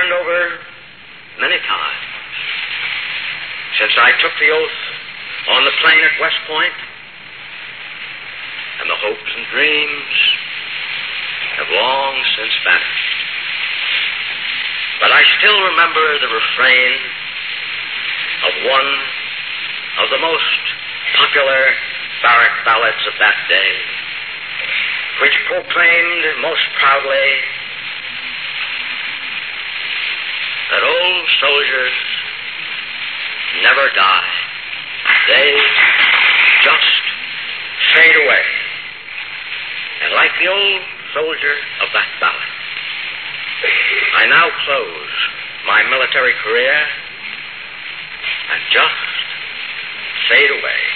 turned over many times since I took the oath on the plain at West Point, and the hopes and dreams have long since vanished. But I still remember the refrain of one of the most popular barrack ballads of that day, which proclaimed most proudly that old soldiers never die. They just fade away. And like the old soldier of that ballad, I now close my military career and just fade away.